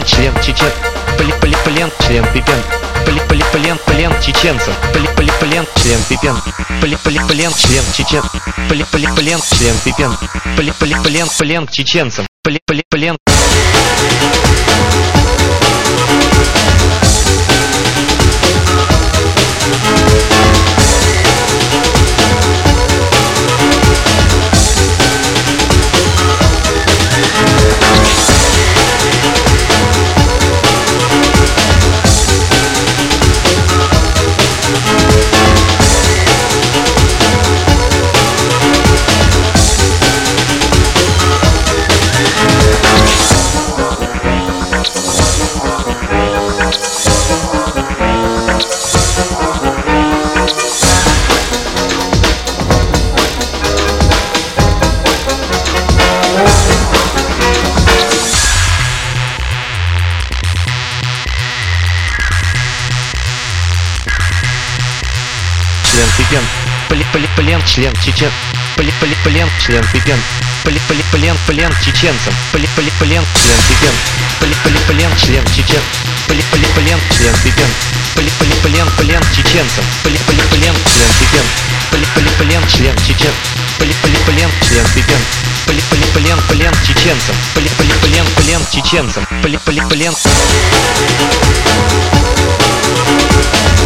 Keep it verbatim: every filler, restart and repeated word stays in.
плен, член чечен, пли пли плен, член пипен, пли пли плен, плен чеченцам, пли пли плен, член пипен, пли пли плен, член чечен, пли пли плен, член пипен, пли пли плен, плен чеченцам, пли пли плен. Член пипен, пли пли плен, член чечен, пли пли плен, член пипен, пли пли плен, плен чеченцам, пли пли плен, член пипен, пли пли плен, член чечен, пли пли плен, член пипен, пли пли плен, плен чеченцам, пли пли плен, член пипен, пли пли плен, член чечен, пли пли плен, член пипен, пли пли плен, плен чеченцам, пли пли плен, плен чеченцам, пли пли плен.